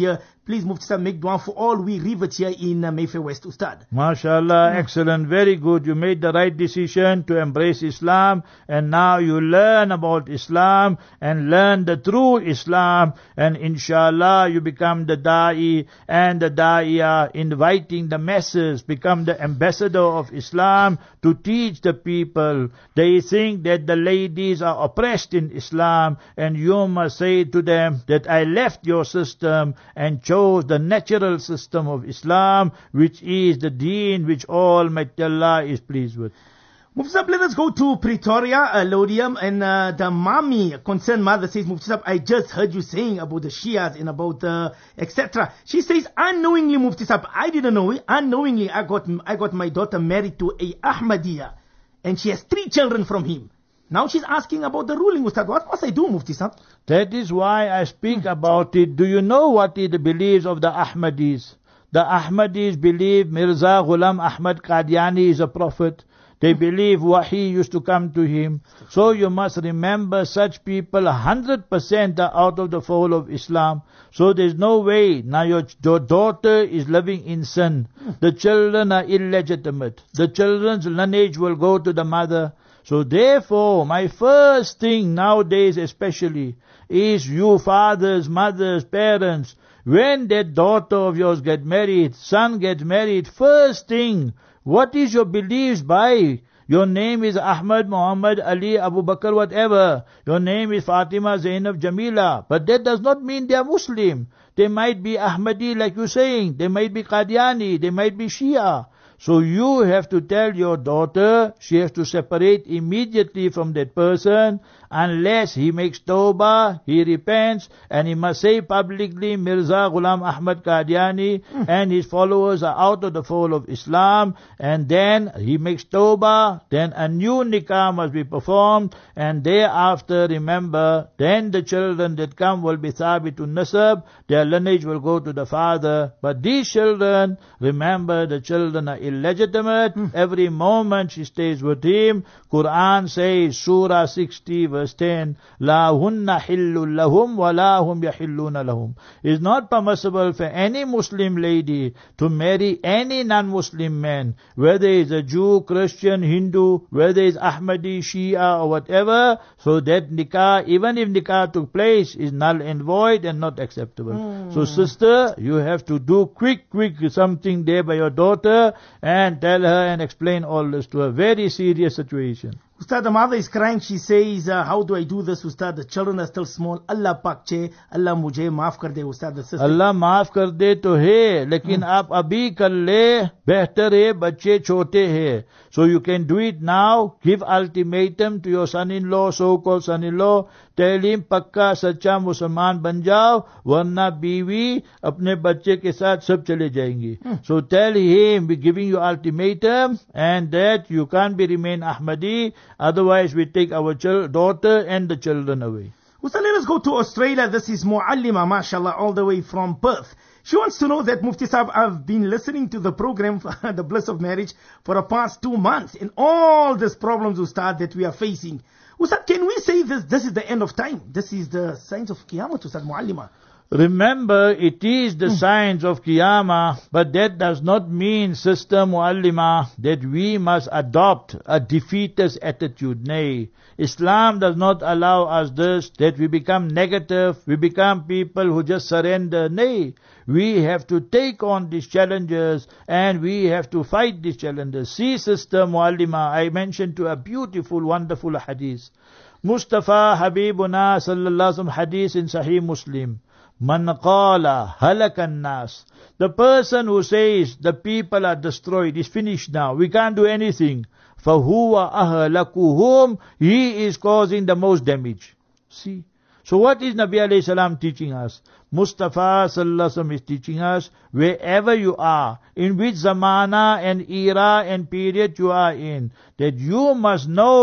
Please, Mufti Sahib, make dua for all we reverts here in Mayfair West, Ustad. MashaAllah, excellent, very good. You made the right decision to embrace Islam, and now you learn about Islam and learn the true Islam, and inshallah you become the da'i and the da'iyah, inviting the masses, become the ambassador of Islam to teach the people. They think that the ladies are oppressed in Islam, and you must say to them that I left your system and chose the natural system of Islam, which is the deen which Almighty Allah is pleased with. Mufti Sahib, let us go to Pretoria, Lodium, and the mommy, concerned mother, says, Mufti Sahib, I just heard you saying about the Shias and about etc. She says, unknowingly, Mufti Sahib, I didn't know it, unknowingly I got my daughter married to a Ahmadiyya, and she has 3 children from him. Now she's asking about the ruling, Ustad. What must I do, Mufti Sahib? That is why I speak about it. Do you know what is the beliefs of the Ahmadis? The Ahmadis believe Mirza Ghulam Ahmad Qadiani is a prophet. They believe Wahi used to come to him. So you must remember, such people 100% are out of the fold of Islam. So there's no way. Now your daughter is living in sin. The children are illegitimate. The children's lineage will go to the mother. So therefore, my first thing nowadays especially is you fathers, mothers, parents, when that daughter of yours get married, son gets married, first thing, what is your beliefs by? Your name is Ahmad, Muhammad, Ali, Abu Bakr, whatever. Your name is Fatima, Zainab, Jamila. But that does not mean they are Muslim. They might be Ahmadi like you're saying. They might be Qadiani. They might be Shia. So you have to tell your daughter, she has to separate immediately from that person, unless he makes tawbah, he repents, and he must say publicly, Mirza Ghulam Ahmad Qadiani and his followers are out of the fold of Islam, and then he makes tawbah, then a new nikah must be performed, and thereafter, remember, then the children that come will be thabitun nasab, their lineage will go to the father, but these children, remember, the children are illegitimate. Every moment she stays with him. Quran says, Surah 60 verse 10, La hunna hillun lahum wa la hum yahilluna lahum. It's not permissible for any Muslim lady to marry any non-Muslim man, whether he's a Jew, Christian, Hindu, whether he's Ahmadi, Shia or whatever. So that nikah, even if nikah took place, is null and void and not acceptable. So sister, you have to do quick something there by your daughter, and tell her and explain all this to her. Very serious situation. Ustad, the mother is crying. She says, how do I do this, Ustad? The children are still small. Allah pak che, Allah mujhe maaf kar de, Ustad. The sister. Allah maaf kar de to hai, lekin aap abhi kar le, behtar hai, bacche chote hai. So you can do it now. Give ultimatum to your son-in-law, so-called son-in-law. Tell him, pakka sacha Musliman ban jao, warna biwi, apne bacche ke saath sab chale jayenge. So tell him, we're giving you ultimatum, and that you can't be remain Ahmadi, otherwise we take our daughter and the children away. Ustad, let us go to Australia. This is Muallima, mashallah, all the way from Perth. She wants to know that, Mufti Sahib, I've been listening to the program, The Bliss of Marriage, for the past 2 months, and all these problems, Ustad, that we are facing. Ustad, can we say this is the end of time? This is the signs of Qiyamah, Ustad Muallima. Remember, it is the signs of Qiyamah, but that does not mean, Sister Muallima, that we must adopt a defeatist attitude. Nay, Islam does not allow us this, that we become negative, we become people who just surrender. Nay, we have to take on these challenges, and we have to fight these challenges. See, Sister Muallima, I mentioned to a beautiful, wonderful hadith. Mustafa Habibuna sallallahu alaihi wasallam hadith in Sahih Muslim. Man qala halakan nas. The person who says the people are destroyed is finished now, we can't do anything. Fahuwa ahlakuhum. He is causing the most damage. See? So what is Nabi alayhi salam teaching us? Mustafa sallallahu alaihi wasallam is teaching us, wherever you are, in which zamana and era and period you are in, that you must know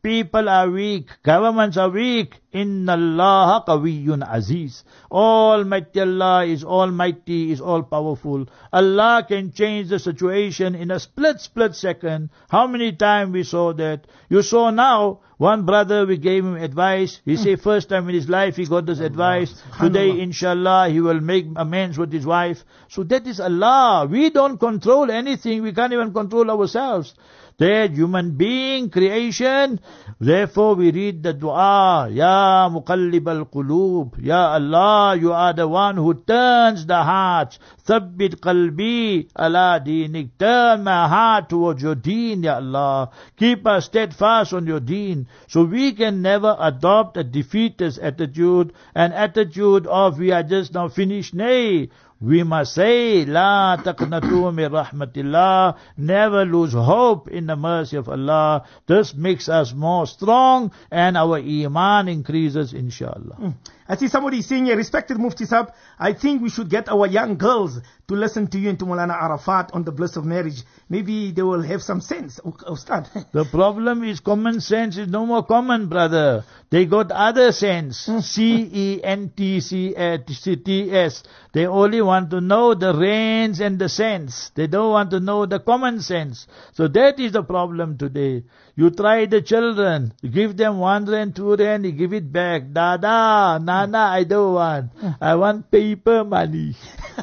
people are weak, governments are weak, Inna Allah qawiyyun aziz. Almighty Allah is almighty, is all powerful. Allah can change the situation in a split second. How many times we saw that? You saw now, one brother, we gave him advice. He said first time in his life he got this advice. Today, inshallah, he will make amends with his wife. So that is Allah. We don't control anything. We can't even control ourselves. That human being, creation. Therefore we read the dua, Ya Muqallib al-Qulub. Ya Allah, you are the one who turns the hearts. Thabbit qalbi ala dinik. Turn my heart towards your deen, Ya Allah. Keep us steadfast on your deen. So we can never adopt a defeatist attitude, an attitude of we are just now finished. Nay, we must say, La taqnatu min rahmatillah. Never lose hope in the mercy of Allah. This makes us more strong and our iman increases, inshallah. I see somebody saying here, respected Mufti Sahib, I think we should get our young girls to listen to you and to Maulana Arafat on the bliss of marriage. Maybe they will have some sense. Ustad. The problem is common sense is no more common, brother. They got other sense. CENTCTS. They only want to know the rains and the sense. They don't want to know the common sense. So that is the problem today. You try the children, you give them 1 rand, 2 rand, you give it back. Dada, Nana, I don't want. I want paper money.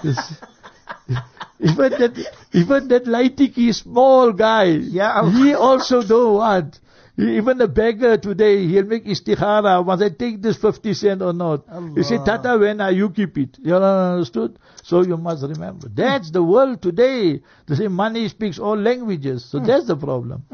Even that Laitiki small guy, he also don't want. Even a beggar today, he'll make istikhara, must I take this 50 cent or not? Allah. You say, Tata, when are you keep it? You understood? So you must remember. That's the world today. The same money speaks all languages. So that's the problem.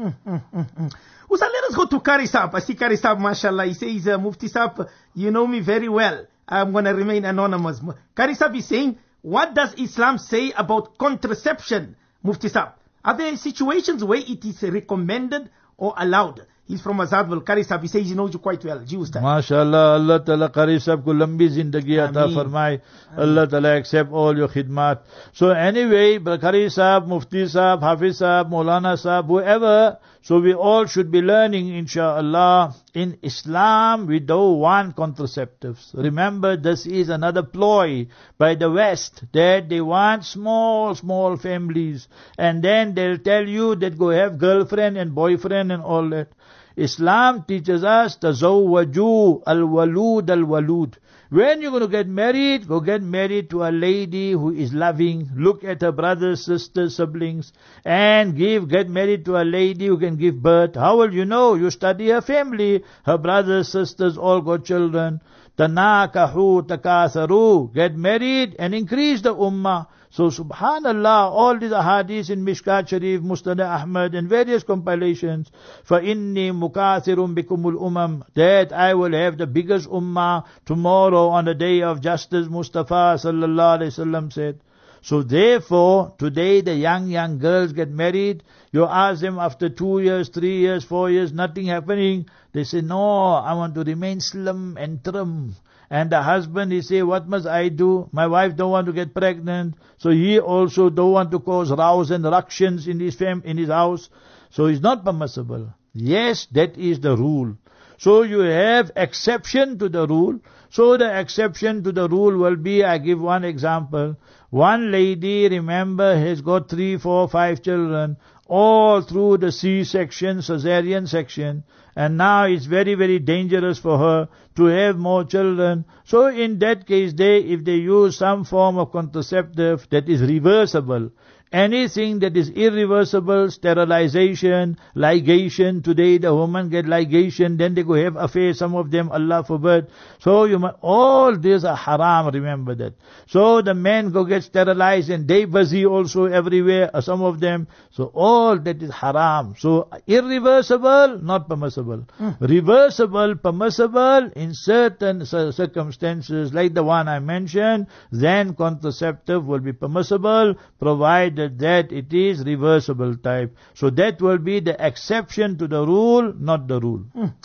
Usa, let us go to Qari Sahib. I see Qari Sahib, mashallah. He says, Mufti Sahib, you know me very well. I'm going to remain anonymous. Qari Sahib is saying, what does Islam say about contraception, Mufti Sahib? Are there situations where it is recommended or allowed? He's from Azadwal. Qari Sahib, he says he knows you quite well. MashaAllah, Allah Ta'ala Qari Sahib ko lambi zindagi ata farmai. Allah Ta'ala accept all your khidmat. So anyway, Qari Sahib, Mufti Sahib, Hafiz Sahib, Maulana Sahib, whoever, so we all should be learning, inshallah. In Islam, we don't want contraceptives. Remember, this is another ploy by the West, that they want small families. And then they'll tell you that go have girlfriend and boyfriend and all that. Islam teaches us, tazawwaju al-walud al-walud. When you're going to get married, go get married to a lady who is loving. Look at her brothers, sisters, siblings, and get married to a lady who can give birth. How will you know? You study her family. Her brothers, sisters, all got children. Tanakahu, takatharu. Get married and increase the ummah. So subhanallah, all these ahadith in Mishkat Sharif, Musnad Ahmad and various compilations, فَإِنِّي مُكَاثِرٌ بِكُمُ الْأُمَمْ, that I will have the biggest ummah tomorrow on the day of justice, Mustafa sallallahu alayhi wasallam said. So therefore, today the young girls get married. You ask them after 2 years, 3 years, 4 years, nothing happening. They say, no, I want to remain slim and trim. And the husband, he say, what must I do? My wife don't want to get pregnant. So he also don't want to cause rows and ructions in his house. So it's not permissible. Yes, that is the rule. So you have exception to the rule. So the exception to the rule will be, I give one example. One lady, remember, has got 3, 4, 5 children, all through the C-section, cesarean section. And now it's very, very dangerous for her to have more children. So in that case, if they use some form of contraceptive that is reversible, anything that is irreversible, sterilization, ligation, today the women get ligation, then they go have affair, some of them, Allah forbid. So all these are haram, remember that. So the men go get sterilized and they busy also everywhere, some of them. So all that is haram. So irreversible, not permissible. Reversible, permissible in certain circumstances, like the one I mentioned, then contraceptive will be permissible, provided that it is reversible type. So that will be the exception to the rule, not the rule.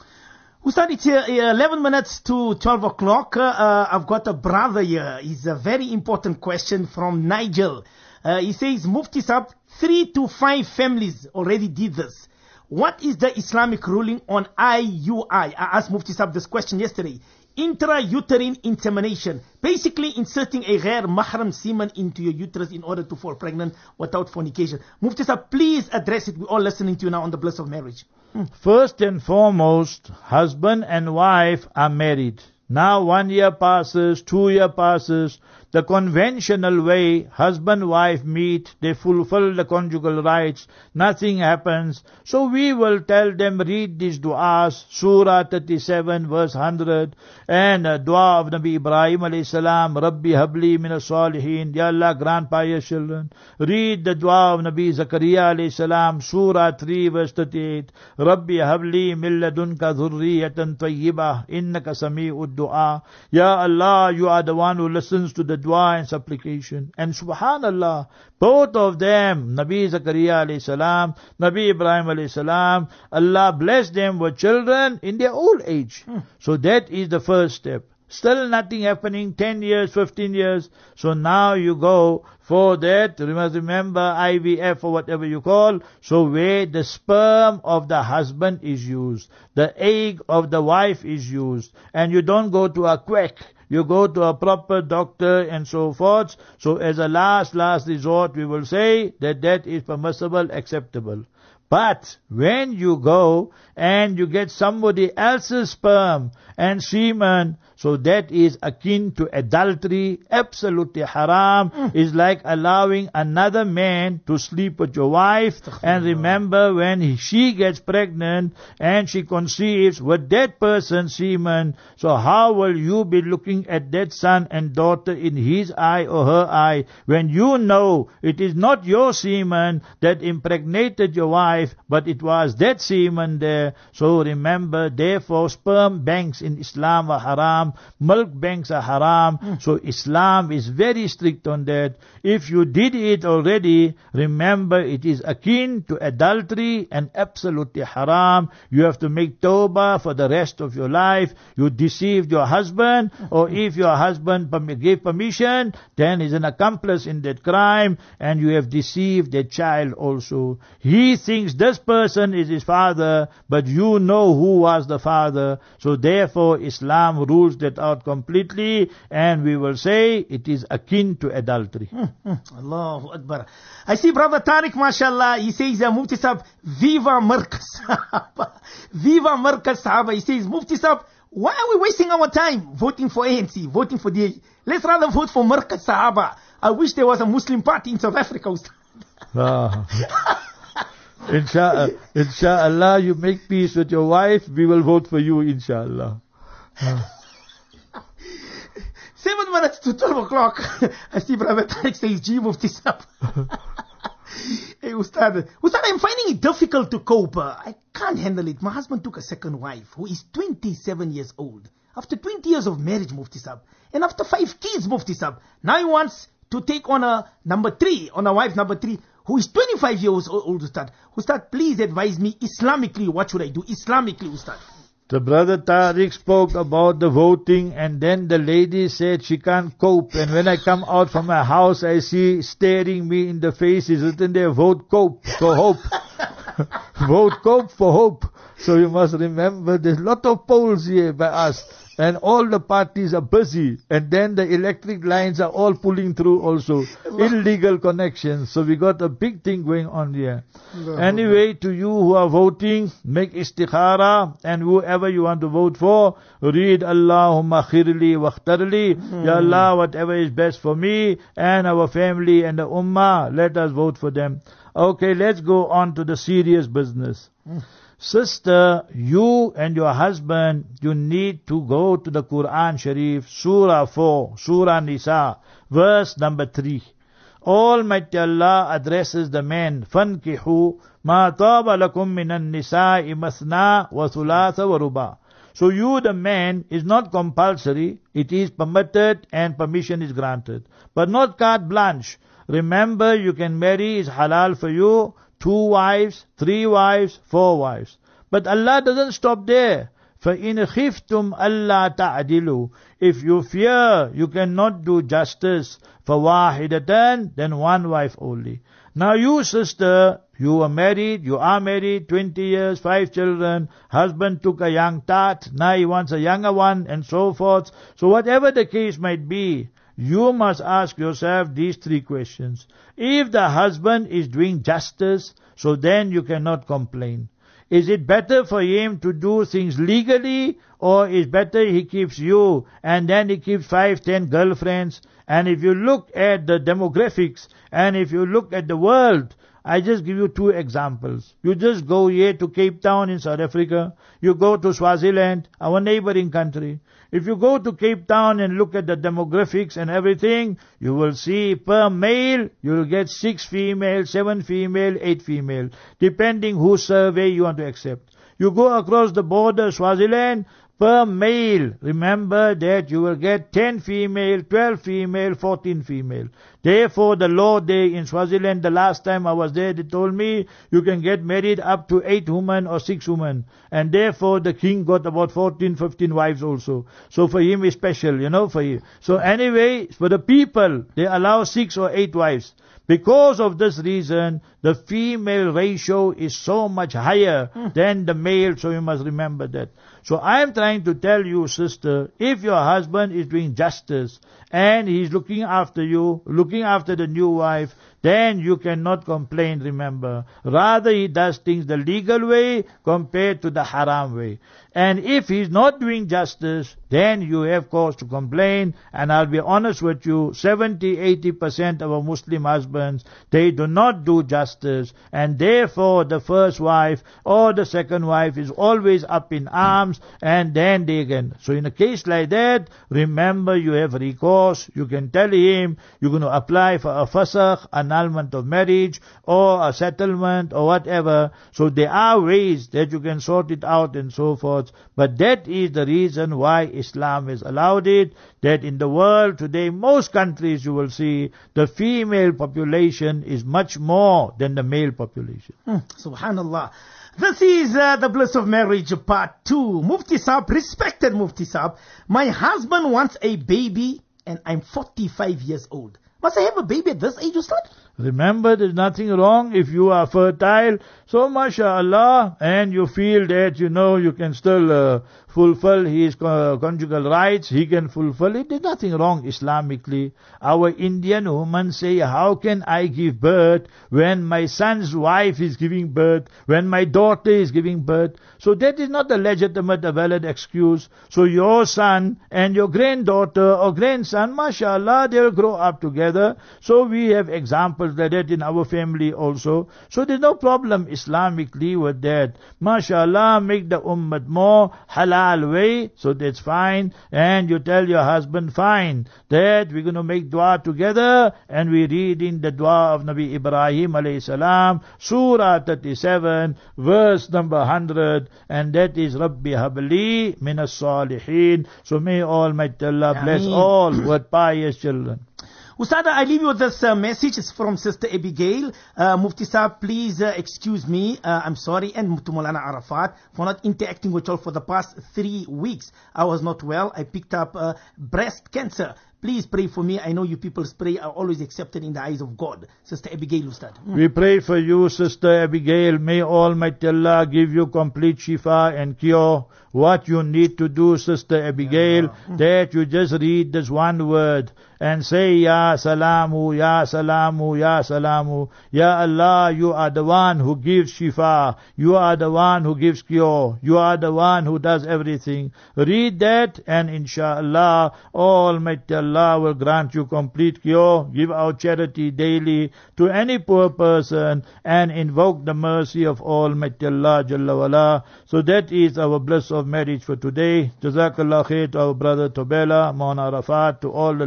Ustad, it's 11 minutes to 12 o'clock. I've got a brother here. It's a very important question from Nigel. He says, Mufti Sahib, 3 to 5 families already did this. what is the Islamic ruling on IUI? I asked Mufti Sahib this question yesterday. Intrauterine insemination, basically inserting a ghair mahram semen into your uterus in order to fall pregnant without fornication. Mufti Sahib, please address it. We're all listening to you now on the bliss of marriage. First and foremost, husband and wife are married. Now 1 year passes, 2 year passes. The conventional way, husband-wife meet, they fulfill the conjugal rights, nothing happens. So we will tell them, read these du'as, Surah 37 verse 100, and dua of Nabi Ibrahim alayhi salam, Rabbi habli min as-salihin, Ya Allah grant pious children. Read the dua of Nabi Zakaria alayhi salam, Surah 3 verse 38, Rabbi habli min ladunka dhurriyatan tayyibah, innaka sami'ud du'a. Ya Allah, you are the one who listens to the dua and supplication. And subhanallah, both of them, Nabi Zakaria alayhi salam, Nabi Ibrahim alayhi salam, Allah blessed them with children in their old age. So that is the first step. Still nothing happening, 10 years, 15 years. So now you go for that. You must remember IVF or whatever you call. So where the sperm of the husband is used, the egg of the wife is used, and you don't go to a quack. You go to a proper doctor and so forth. So as a last resort, we will say that that is permissible, acceptable. But when you go and you get somebody else's sperm and semen, so that is akin to adultery, absolutely haram. Is like allowing another man to sleep with your wife. And remember, when she gets pregnant and she conceives with that person's semen, so how will you be looking at that son and daughter in his eye or her eye when you know it is not your semen that impregnated your wife, but it was that semen there? So remember, therefore sperm banks in Islam are haram, milk banks are haram. So Islam is very strict on that. If you did it already, remember it is akin to adultery and absolutely haram. You have to make tawbah for the rest of your life. You deceived your husband, or if your husband gave permission, then he's an accomplice in that crime, and you have deceived the child also. He thinks this person is his father, but you know who was the father. So therefore Islam rules that out completely, and we will say it is akin to adultery. Allahu Akbar. I see Brother Tariq, mashallah, he says, Mufti Sahib, Viva Markaz Sahaba. Viva Markaz Sahaba. He says, Mufti Sahib, why are we wasting our time voting for ANC, voting for DA? Let's rather vote for Markaz Sahaba. I wish there was a Muslim party in South Africa. Inshallah, you make peace with your wife, we will vote for you, inshallah. 7 minutes to 12 o'clock. I see Brother Tariq says, Gee, Mufti Sahib. Hey, Ustad, I'm finding it difficult to cope. I can't handle it. My husband took a second wife who is 27 years old. After 20 years of marriage, Mufti Sahib, and after 5 kids, Mufti Sahib, now he wants to take on a wife number 3, who is 25 years old, Ustad. Ustad, please advise me Islamically, what should I do? Islamically, Ustad. The Brother Tariq spoke about the voting, and then the lady said she can't cope. And when I come out from my house, I see staring me in the face is written there, vote cope for hope. Vote cope for hope. So you must remember there's a lot of polls here by us, and all the parties are busy, and then the electric lines are all pulling through also. Illegal connections. So we got a big thing going on here. Anyway, to you who are voting, make istikhara, and whoever you want to vote for, read Allahumma khirli wakhtarli. Ya Allah, whatever is best for me and our family and the ummah, let us vote for them. Okay, let's go on to the serious business. Sister, you and your husband, you need to go to the Quran Sharif, Surah 4, Surah Nisa, verse number 3. Almighty Allah addresses the men, فَانْكِحُوا مَا طَابَ لَكُم مِّنَ النِّسَاءِ مَثْنَى وَثُلَاثَ وَرُبَاعَ. So you, the man, is not compulsory. It is permitted and permission is granted, but not carte blanche. Remember, you can marry, is halal for you, 2 wives, 3 wives, 4 wives. But Allah doesn't stop there. فَإِنْ خِفْتُمْ أَلَّا تَعْدِلُوا. If you fear you cannot do justice, فَوَاحِدَةً, then one wife only. Now you sister, you are married, 20 years, 5 children, husband took a young tat, now he wants a younger one, and so forth. So whatever the case might be, you must ask yourself these 3 questions. If the husband is doing justice, so then you cannot complain. Is it better for him to do things legally, or is better he keeps you and then he keeps 5, 10 girlfriends? And if you look at the demographics and if you look at the world, I just give you 2 examples. You just go here to Cape Town in South Africa. You go to Swaziland, our neighboring country. If you go to Cape Town and look at the demographics and everything, you will see per male, you will get 6 female, 7 female, 8 female, depending whose survey you want to accept. You go across the border, Swaziland, per male, remember that you will get 10 female, 12 female, 14 female. Therefore, the law there in Swaziland, the last time I was there, they told me you can get married up to 8 women or 6 women. And therefore, the king got about 14, 15 wives also. So for him it's special, for him. So anyway, for the people, they allow 6 or 8 wives. Because of this reason, the female ratio is so much higher than the male, so you must remember that. So I am trying to tell you, sister, if your husband is doing justice and he is looking after you, looking after the new wife, then you cannot complain, remember. Rather he does things the legal way compared to the haram way. And if he's not doing justice, then you have cause to complain. And I'll be honest with you, 70-80% of our Muslim husbands, they do not do justice. And therefore the first wife or the second wife is always up in arms, and then they again. So in a case like that, remember you have recourse. You can tell him you're going to apply for a fasakh, annulment of marriage, or a settlement, or whatever. So there are ways that you can sort it out and so forth. But that is the reason why Islam has allowed it, that in the world today, most countries you will see, the female population is much more than the male population. Subhanallah. This is the Bliss of Marriage Part 2. Mufti Saab, respected Mufti Saab, my husband wants a baby and I'm 45 years old. Must I have a baby at this age, Ustad? Remember, there's nothing wrong if you are fertile. So, mashallah, and you feel that, you can still fulfill his conjugal rights, he can fulfill it. There's nothing wrong Islamically. Our Indian women say, how can I give birth when my son's wife is giving birth, when my daughter is giving birth? So that is not a legitimate, a valid excuse. So your son and your granddaughter or grandson, mashallah, they'll grow up together. So we have examples like that in our family also. So there's no problem Islamically with that. Mashallah, make the ummah more halal way, so that's fine. And you tell your husband, fine, that we're going to make dua together, and we read in the dua of Nabi Ibrahim alayhi salam, Surah 37, verse number 100, and that is Rabbi Habli minas salihin. So may Almighty Allah bless all with pious children. Ustada, I leave you with this message. It's from Sister Abigail. Mufti Saab, please excuse me. I'm sorry, and to Maulana Arafat, for not interacting with you all for the past 3 weeks. I was not well. I picked up breast cancer. Please pray for me. I know you people's prayer are always accepted in the eyes of God. Sister Abigail, Ustad. We pray for you, Sister Abigail. May Almighty Allah give you complete shifa and cure. What you need to do, Sister Abigail, that you just read this one word and say, Ya Salamu, Ya Salamu, Ya Salamu. Ya Allah, you are the one who gives shifa. You are the one who gives cure. You are the one who does everything. Read that, and inshallah, Almighty Allah will grant you complete cure. Give out charity daily to any poor person and invoke the mercy of Almighty Allah Jalla wala. So that is our bliss of marriage for today. Jazakallah khair to our brother Tobela, Maulana Arafat, to all the listeners.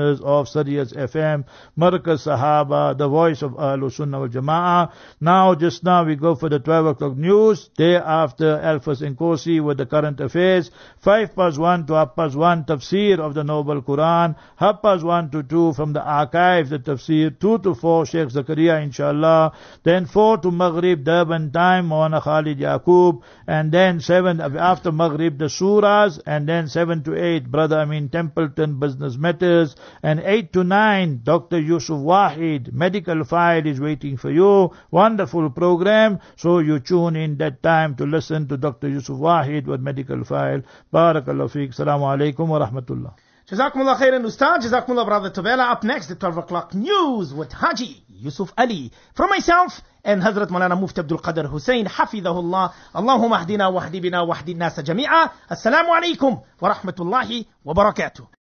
listeners of Sirius FM, Markaz Sahaba, the voice of Ahlus Sunnah wal Jama'ah. Just now we go for the 12 o'clock news. Thereafter, Alphas and Kosi with the current affairs. 1:05 to 1:30 tafsir of the Noble Quran. 1:30 to 2 from the archives, the tafsir. 2 to 4 Sheikh Zakaria inshallah. Then 4 to Maghrib Durban time, Maulana Khalid Yaqub. And then 7 after Maghrib the surahs. And then 7 to 8 Brother Amin Templeton business matters. And 8 to 9 Dr. Yusuf Wahid medical file is waiting for you. Wonderful program. So you tune in that time to listen to Dr. Yusuf Wahid with medical file. Barakallahu feek. Assalamu alaikum wa rahmatullah. Jazakumullah khairan Ustad. Jazakumullah Brother Tobela. Up next, the 12 o'clock news with Haji Yusuf Ali. From myself and Hazrat Maulana Mufti Abdul Qadir Hussein, Hafidahullah. Allahumma ahdina wa ahdi bina wa ahdi nasa jami'a. Assalamu alaikum wa rahmatullahi wa barakatuh.